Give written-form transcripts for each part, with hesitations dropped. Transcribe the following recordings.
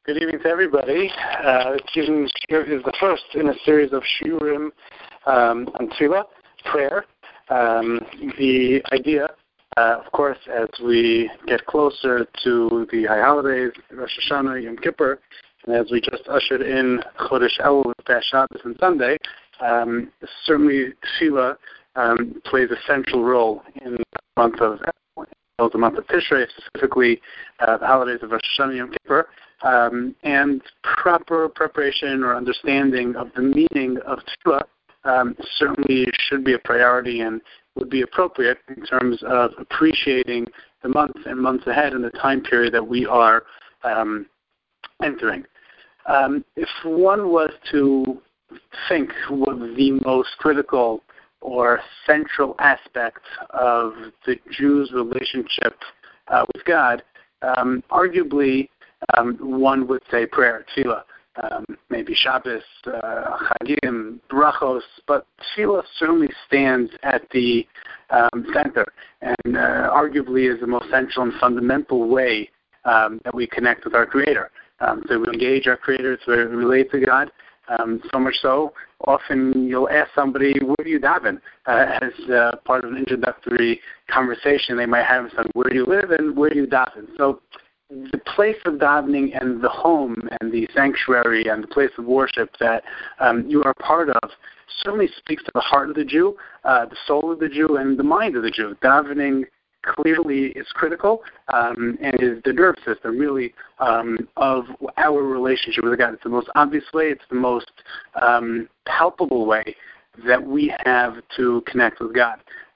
Good evening to everybody. Here is the first in a series of shiurim on tefillah, prayer. The idea, of course, as we get closer to the high holidays, Rosh Hashanah, Yom Kippur, and as we just ushered in Chodesh Elul with Past Shabbos and Sunday, certainly tefillah plays a central role in the month of Tishrei, specifically the holidays of Rosh Hashanah, Yom Kippur. And proper preparation or understanding of the meaning of tefillah certainly should be a priority and would be appropriate in terms of appreciating the month and months ahead and the time period that we are entering. If one was to think what the most critical or central aspect of the Jew's relationship with God, arguably one would say prayer, tefillah, maybe Shabbos, Chagim, Brachos, but tefillah certainly stands at the center and arguably is the most central and fundamental way that we connect with our Creator. So we engage our Creator to relate to God. So much so, often you'll ask somebody, where do you daven? As part of an introductory conversation they might have, some, where do you live and where do you daven? So the place of davening and the home and the sanctuary and the place of worship that you are part of certainly speaks to the heart of the Jew, the soul of the Jew, and the mind of the Jew. Davening clearly is critical and is the nerve system, really, of our relationship with God. It's the most obvious way. It's the most palpable way that we have to connect with God.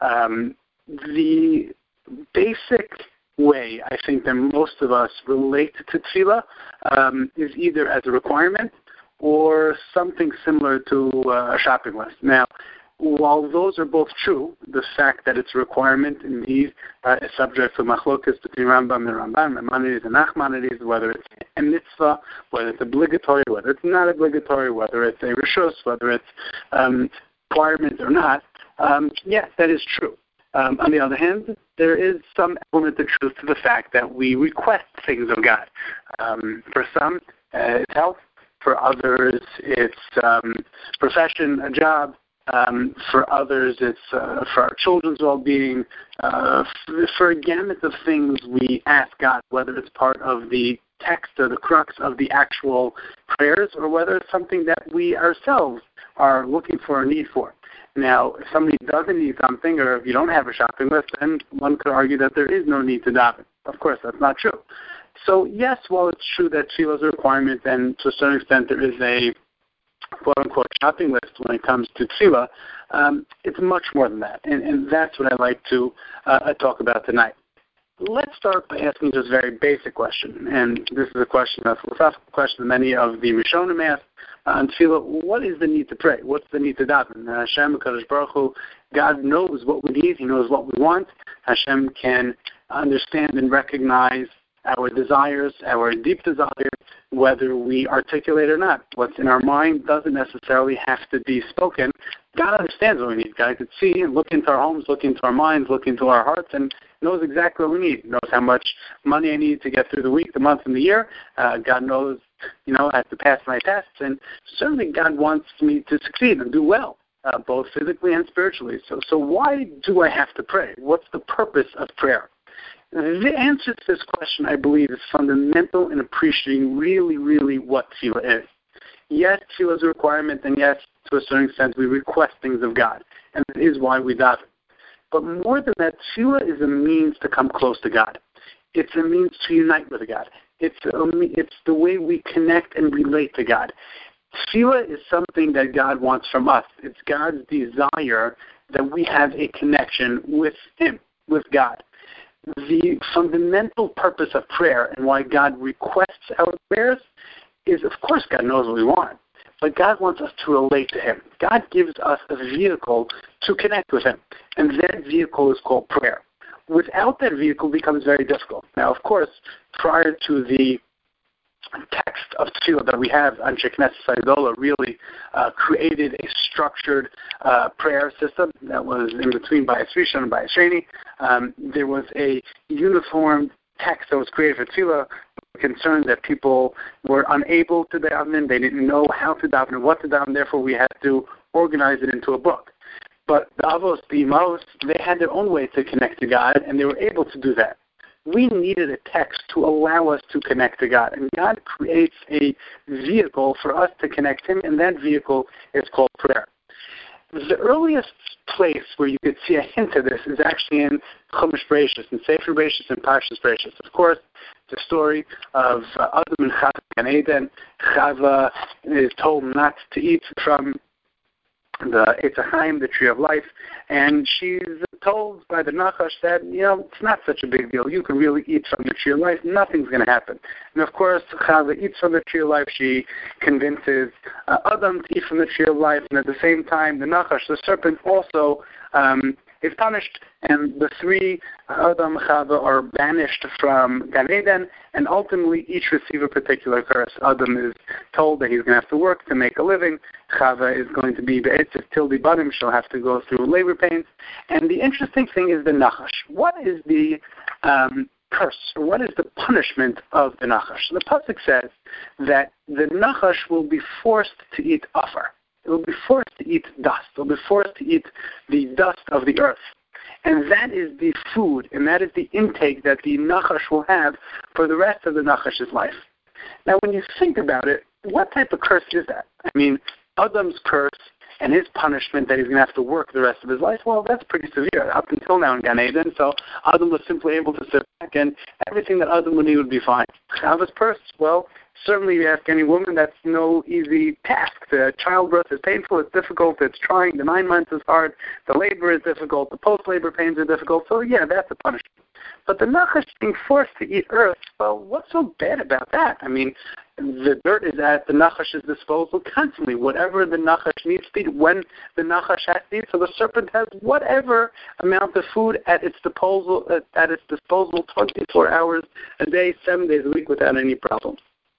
The basic way I think that most of us relate to tefillah is either as a requirement or something similar to a shopping list. Now, while those are both true, the fact that it's a requirement indeed is subject to machlokas between Rambam and Ramban, Maimonides and Nachmanides, whether it's a mitzvah, whether it's obligatory, whether it's not obligatory, whether it's a rishus, whether it's requirement or not. Yes, that is true. On the other hand, there is some element of truth to the fact that we request things of God. For some, it's health. For others, it's profession, a job. For others, it's for our children's well-being. For a gamut of things, we ask God, whether it's part of the text or the crux of the actual prayers, or whether it's something that we ourselves are looking for or need for. Now, if somebody doesn't need something, or if you don't have a shopping list, then one could argue that there is no need to daven. Of course, that's not true. So, yes, while it's true that tefillah is a requirement, and to a certain extent there is a quote-unquote shopping list when it comes to tefillah, it's much more than that, and that's what I'd like to talk about tonight. Let's start by asking just a very basic question, and this is a question, a philosophical question that many of the Rishonim ask on tefillah. What is the need to pray? What's the need to daven? Hashem, Kadosh Baruch Hu, God knows what we need. He knows what we want. Hashem can understand and recognize our desires, our deep desires, whether we articulate or not. What's in our mind doesn't necessarily have to be spoken. God understands what we need. God can see and look into our homes, look into our minds, look into our hearts, and knows exactly what we need. He knows how much money I need to get through the week, the month, and the year. God knows, I have to pass my tests, and certainly God wants me to succeed and do well, both physically and spiritually. So why do I have to pray? What's the purpose of prayer? The answer to this question, I believe, is fundamental in appreciating really, really what tefillah is. Yes, tefillah is a requirement, and yes, to a certain extent, we request things of God, and that is why we daven. But more than that, tefillah is a means to come close to God. It's a means to unite with God. It's the way we connect and relate to God. Tefillah is something that God wants from us. It's God's desire that we have a connection with Him, with God. The fundamental purpose of prayer and why God requests our prayers is, of course, God knows what we want, but God wants us to relate to Him. God gives us a vehicle to connect with Him, and that vehicle is called prayer. Without that vehicle, it becomes very difficult. Now, of course, prior to the text of tefillah that we have, Anshe Knesset Sa'idola really created a structured prayer system that was in between Bayis Rishon and Bayis Sheni. There was a uniform text that was created for tefillah, concerned that people were unable to daven, they didn't know how to daven and what to daven, therefore we had to organize it into a book. But the Avos, the Imos, they had their own way to connect to God, and they were able to do that. We needed a text to allow us to connect to God, and God creates a vehicle for us to connect Him, and that vehicle is called prayer. The earliest place where you could see a hint of this is actually in Chumash Bereishis, in Sefer Bereishis and Parshas Bereishis. Of course, the story of Adam and Chava in Gan Eden. Chava is told not to eat from the Eitz Chaim, the tree of life, and she's told by the Nachash that, it's not such a big deal. You can really eat from the tree of life. Nothing's going to happen. And of course, Chava eats from the tree of life. She convinces Adam to eat from the tree of life, and at the same time, the Nachash, the serpent, also is punished, and the three, Adam, Chava, are banished from Gan Eden, and ultimately each receive a particular curse. Adam is told that he's going to have to work to make a living. Chava is going to be be'etzes till the bottom. She'll have to go through labor pains. And the interesting thing is the Nachash. What is the curse, or what is the punishment of the Nachash? The pasuk says that the Nachash will be forced to eat afar. It will be forced to eat dust. It will be forced to eat the dust of the earth. And that is the food, and that is the intake that the Nachash will have for the rest of the Nachash's life. Now, when you think about it, what type of curse is that? I mean, Adam's curse and his punishment that he's going to have to work the rest of his life, well, that's pretty severe up until now in Gan Eden. So Adam was simply able to sit back, and everything that Adam would need would be fine. Chava's curse, well, certainly you ask any woman, that's no easy task. The childbirth is painful, it's difficult, it's trying, the 9 months is hard, the labor is difficult, the post-labor pains are difficult, so yeah, that's a punishment. But the Nachash being forced to eat earth, well, what's so bad about that? I mean, the dirt is at the Nachash's disposal constantly. Whatever the Nachash needs to eat, when the Nachash has to eat, so the serpent has whatever amount of food at its disposal 24 hours a day, 7 days a week without any problem.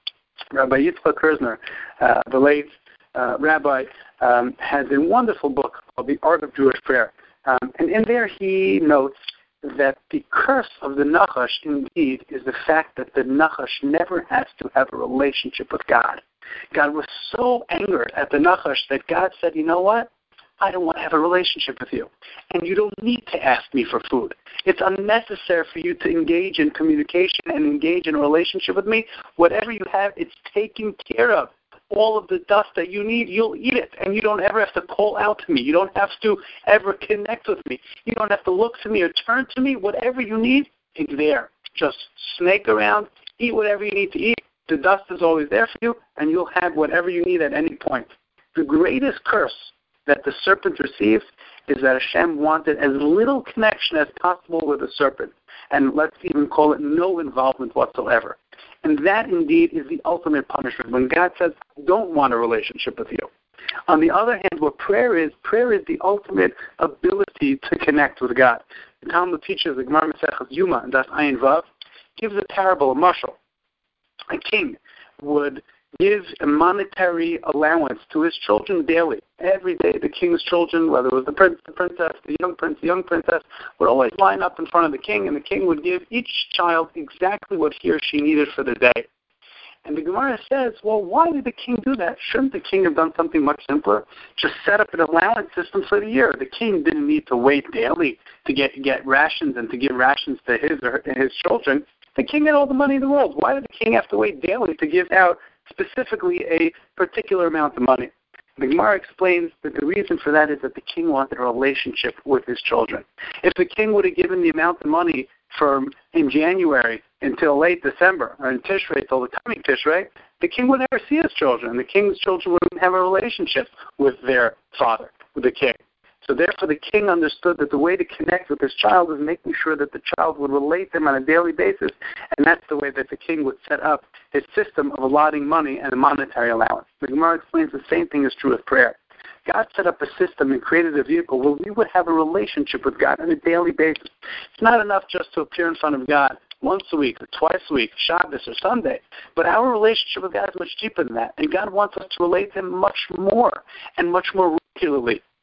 Rabbi Yitzchak Kerzner, the late rabbi, has a wonderful book called The Art of Jewish Prayer. And in there he notes that the curse of the Nachash indeed is the fact that the Nachash never has to have a relationship with God. God was so angered at the Nachash that God said, you know what? I don't want to have a relationship with you. And you don't need to ask me for food. It's unnecessary for you to engage in communication and engage in a relationship with me. Whatever you have, it's taken care of. All of the dust that you need, you'll eat it. And you don't ever have to call out to me. You don't have to ever connect with me. You don't have to look to me or turn to me. Whatever you need, it's there. Just snake around, eat whatever you need to eat. The dust is always there for you, and you'll have whatever you need at any point. The greatest curse that the serpent received is that Hashem wanted as little connection as possible with the serpent. And let's even call it no involvement whatsoever. And that indeed is the ultimate punishment. When God says, I don't want a relationship with you. On the other hand, what prayer is the ultimate ability to connect with God. The Talmud teaches, the Gemara Maseches Yuma, and that's Ayin Vav, gives a parable, a mashal. A king would give a monetary allowance to his children daily. Every day the king's children, whether it was the prince, the princess, the young prince, the young princess, would always line up in front of the king, and the king would give each child exactly what he or she needed for the day. And the Gemara says, well, why did the king do that? Shouldn't the king have done something much simpler? Just set up an allowance system for the year. The king didn't need to wait daily to get rations and to give rations to his children. The king had all the money in the world. Why did the king have to wait daily to give out specifically a particular amount of money? The Gemara explains that the reason for that is that the king wanted a relationship with his children. If the king would have given the amount of money from in January until late December, or in Tishrei till the coming Tishrei, the king would never see his children. The king's children wouldn't have a relationship with their father, with the king. So therefore the king understood that the way to connect with his child is making sure that the child would relate to him on a daily basis, and that's the way that the king would set up his system of allotting money and a monetary allowance. The Gemara explains the same thing is true with prayer. God set up a system and created a vehicle where we would have a relationship with God on a daily basis. It's not enough just to appear in front of God once a week or twice a week, Shabbos or Sunday. But our relationship with God is much deeper than that. And God wants us to relate to Him much more and much more regularly.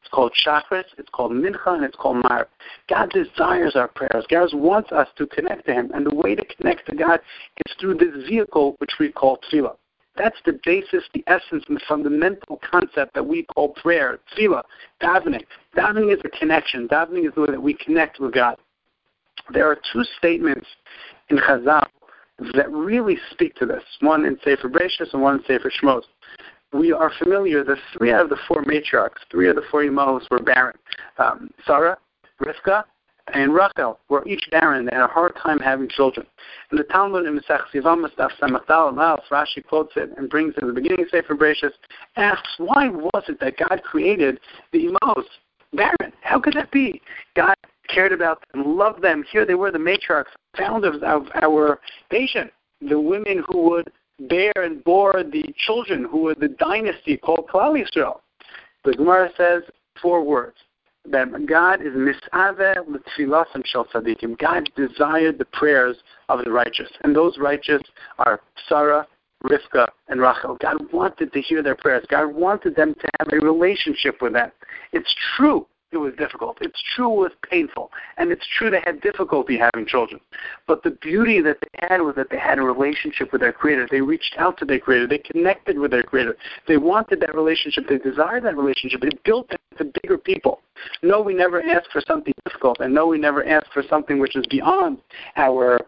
It's called Shachris, it's called Mincha, and it's called Ma'ariv. God desires our prayers. God wants us to connect to Him. And the way to connect to God is through this vehicle which we call tefillah. That's the basis, the essence, and the fundamental concept that we call prayer, tefillah, davening. Davening is a connection. Davening is the way that we connect with God. There are two statements in Chazal that really speak to this, one in Sefer Bereshis and one in Sefer Shmos. We are familiar that 3 out of the 4 matriarchs, 3 of the 4 imahos were barren. Sarah, Rivka, and Rachel were each barren. They had a hard time having children. And the Talmud in Masech Yevamos Daf Samach Daled Laos, Rashi quotes it and brings it in the beginning of Sefer Bereshis, asks, why was it that God created the imahos barren? How could that be? God cared about them, loved them. Here they were, the matriarchs, founders of our nation, the women who would bear and bore the children, who were the dynasty called Klal Yisrael. The Gemara says 4 words, that God is mis'aveh l'tfilasim shel tzadikim. God desired the prayers of the righteous, and those righteous are Sarah, Rivka, and Rachel. God wanted to hear their prayers. God wanted them to have a relationship with them. It's true it was difficult. It's true it was painful. And it's true they had difficulty having children. But the beauty that they had was that they had a relationship with their Creator. They reached out to their Creator. They connected with their Creator. They wanted that relationship. They desired that relationship. They built them into bigger people. No, we never asked for something difficult. And no, we never asked for something which is beyond our,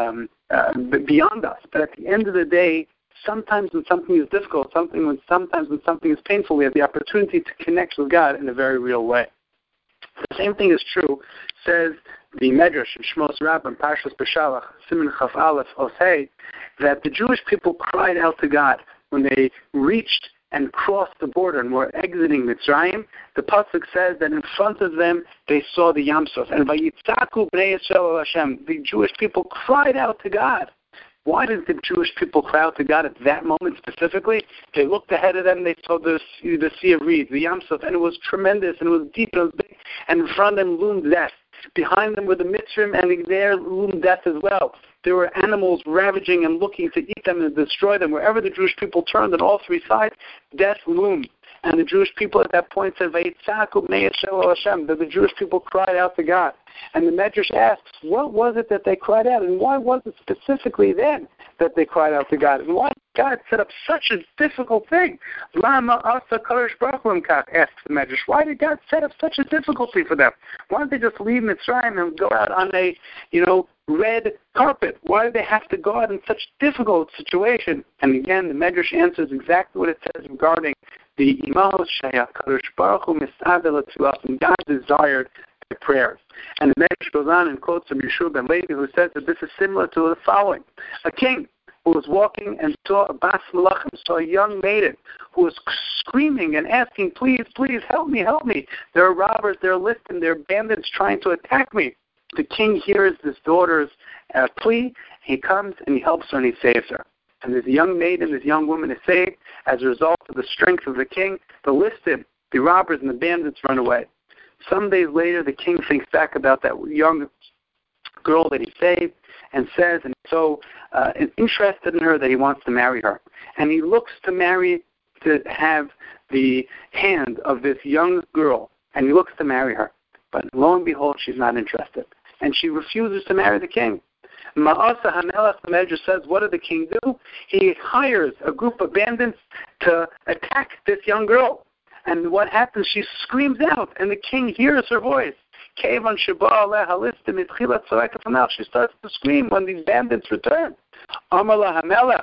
beyond us. But at the end of the day, sometimes when something is difficult, sometimes when something is painful, we have the opportunity to connect with God in a very real way. The same thing is true, says the Medrash in Shmos Rabbah and Parshas Beshalach, Siman Chaf Aleph Osei, that the Jewish people cried out to God when they reached and crossed the border and were exiting Mitzrayim. The pasuk says that in front of them they saw the Yam Suf, and Vayitzaku Bnei Yisrael El Hashem. The Jewish people cried out to God. Why did the Jewish people cry out to God at that moment specifically? They looked ahead of them, they saw the Sea of Reeds, the Yam Suf, and it was tremendous, and it was deep, and it was big, and in front of them loomed death. Behind them were the Mitzrim, and there loomed death as well. There were animals ravaging and looking to eat them and destroy them. Wherever the Jewish people turned on all 3 sides, death loomed. And the Jewish people at that point said, Vayitzaku Bnei Yisrael El Hashem, that the Jewish people cried out to God. And the Medrash asks, what was it that they cried out? And why was it specifically then that they cried out to God? And why did God set up such a difficult thing? Lama Asa Kadosh Baruch Hu asks the Medrash. Why did God set up such a difficulty for them? Why didn't they just leave Mitzrayim and go out on a, red carpet? Why did they have to go out in such a difficult situation? And again, the Medrash answers exactly what it says regarding the Imahos Shaya Kadosh Baruch Hu Mis'aveh L'Tfilasim. God desired their prayers. And the Medrash goes on and quotes from Yeshua ben Levi, who says that this is similar to the following. A king who was walking and saw a Bas Malachim, saw a young maiden who was screaming and asking, please, please, help me, help me. There are robbers, there are listeners, there are bandits trying to attack me. The king hears this daughter's plea. He comes and he helps her and he saves her. And this young maiden, this young woman is saved as a result of the strength of the king. The listed, the robbers and the bandits run away. Some days later, the king thinks back about that young girl that he saved and says, and so interested in her that he wants to marry her. And he looks to have the hand of this young girl, and he looks to marry her. But lo and behold, she's not interested. And she refuses to marry the king. Ma'asa HaMelech, the Medrash says, what did the king do? He hires a group of bandits to attack this young girl. And what happens? She screams out, and the king hears her voice. She starts to scream when these bandits return. Amar la HaMelech,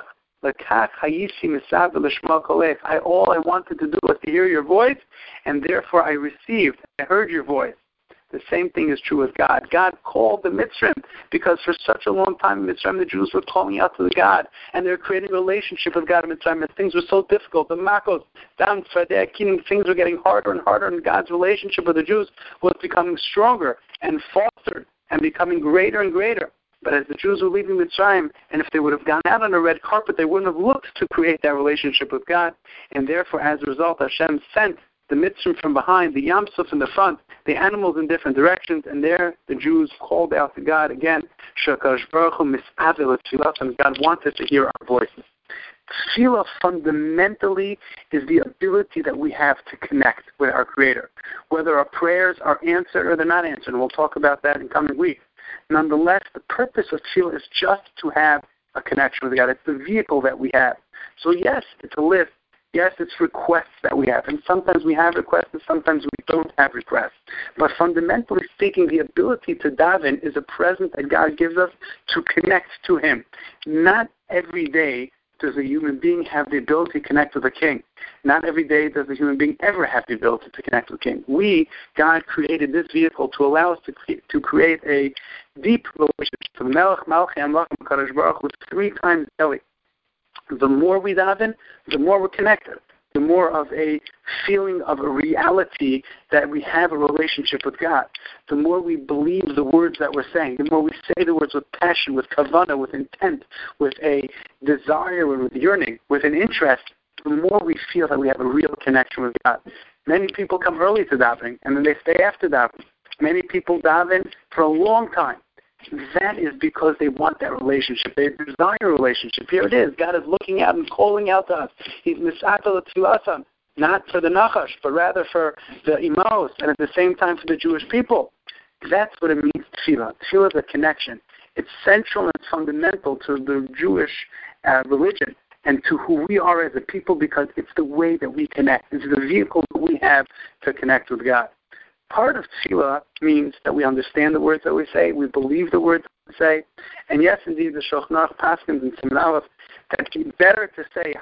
all I wanted to do was to hear your voice, and therefore I heard your voice. The same thing is true with God. God called the Mitzrim because for such a long time in Mitzrayim, the Jews were calling out to the God, and they were creating a relationship with God in Mitzrayim, and things were so difficult. The Makos, things were getting harder and harder, and God's relationship with the Jews was becoming stronger and fostered and becoming greater and greater. But as the Jews were leaving Mitzrayim, and if they would have gone out on a red carpet, they wouldn't have looked to create that relationship with God, and therefore, as a result, Hashem sent the Mitzrim from behind, the Yam Suf in the front, the animals in different directions, and there the Jews called out to God again. Shakadosh Baruch Hu Mis'aveh L'Tfilasim. God wanted to hear our voices. tefillah fundamentally is the ability that we have to connect with our Creator. Whether our prayers are answered or they're not answered, and we'll talk about that in coming weeks. Nonetheless, the purpose of tefillah is just to have a connection with God. It's the vehicle that we have. So yes, it's a list. Yes, it's requests that we have. And sometimes we have requests and sometimes we don't have requests. But fundamentally speaking, the ability to daven is a present that God gives us to connect to Him. Not every day does a human being have the ability to connect with a king. Not every day does a human being ever have the ability to connect with a king. God created this vehicle to allow us to create a deep relationship with Melech Malchei Amlachim HaKadosh Baruch Hu 3 times daily. The more we daven, the more we're connected. The more of a feeling of a reality that we have a relationship with God. The more we believe the words that we're saying. The more we say the words with passion, with kavanah, with intent, with a desire, with yearning, with an interest, the more we feel that we have a real connection with God. Many people come early to davening, and then they stay after davening. Many people daven for a long time. That is because they want that relationship. They desire a relationship. Here it is. God is looking out and calling out to us. He's misatal tefillah, not for the Nachash, but rather for the Imos, and at the same time for the Jewish people. That's what it means, tefillah. Tefillah is a connection. It's central and it's fundamental to the Jewish religion and to who we are as a people because it's the way that we connect. It's the vehicle that we have to connect with God. Part of tefillah means that we understand the words that we say, we believe the words that we say, and yes, indeed, the Shulchan Aruch Paskins and Siman Aleph that it's better to say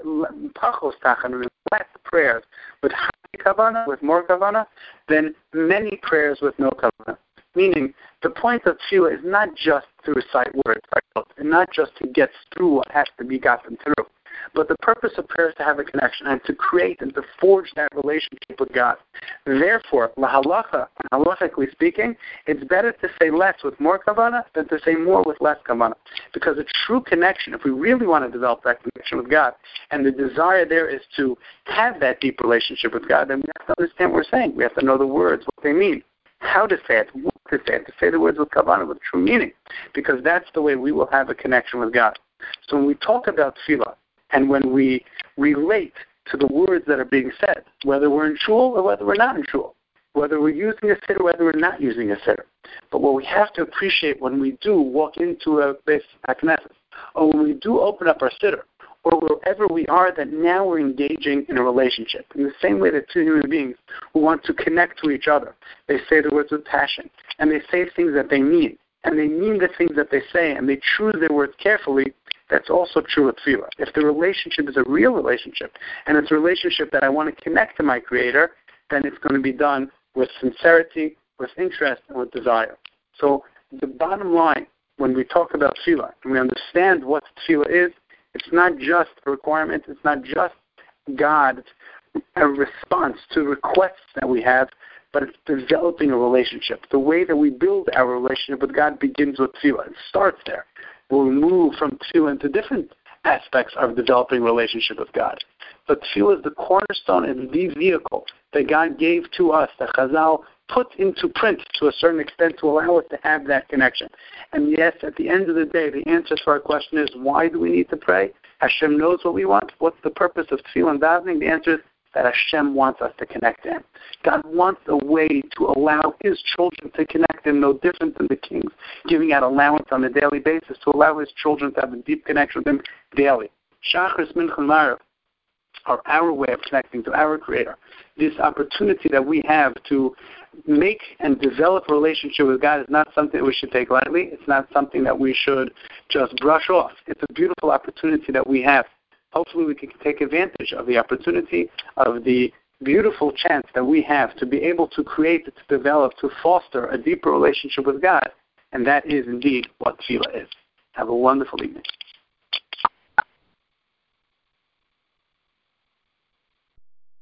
pachos tachan, less prayers with high kavanah, with more kavanah, than many prayers with no kavanah. Meaning, the point of tefillah is not just to recite words, and not just to get through what has to be gotten through. But the purpose of prayer is to have a connection and to create and to forge that relationship with God. Therefore, lahalacha, halachically speaking, it's better to say less with more kavanah than to say more with less kavanah. Because a true connection, if we really want to develop that connection with God, and the desire there is to have that deep relationship with God, then we have to understand what we're saying. We have to know the words, what they mean, how to say it, what to say the words with kavanah, with true meaning. Because that's the way we will have a connection with God. So when we talk about tefillah, and when we relate to the words that are being said, whether we're in shul or whether we're not in shul, whether we're using a siddur or whether we're not using a siddur. But what we have to appreciate when we do walk into a Beis HaKnesset, or when we do open up our siddur, or wherever we are, that now we're engaging in a relationship. In the same way that two human beings who want to connect to each other, they say the words with passion, and they say things that they mean, and they mean the things that they say, and they choose their words carefully. That's also true with tefillah. If the relationship is a real relationship, and it's a relationship that I want to connect to my Creator, then it's going to be done with sincerity, with interest, and with desire. So the bottom line, when we talk about tefillah, and we understand what tefillah is, it's not just a requirement, it's not just God's a response to requests that we have, but it's developing a relationship. The way that we build our relationship with God begins with tefillah. It starts there. We'll move from tefillah into different aspects of developing a relationship with God. But tefillah is the cornerstone and the vehicle that God gave to us, that Chazal put into print to a certain extent to allow us to have that connection. And yes, at the end of the day, the answer to our question is, why do we need to pray? Hashem knows what we want. What's the purpose of tefillah and davening? The answer is that Hashem wants us to connect to Him. God wants a way to allow His children to connect Him, no different than the kings giving out allowance on a daily basis to allow His children to have a deep connection with Him daily. Shachris, Mincha, and Ma'ariv are our way of connecting to our Creator. This opportunity that we have to make and develop a relationship with God is not something that we should take lightly. It's not something that we should just brush off. It's a beautiful opportunity that we have. Hopefully we can take advantage of the opportunity, of the beautiful chance that we have to be able to create, to develop, to foster a deeper relationship with God. And that is indeed what tefillah is. Have a wonderful evening.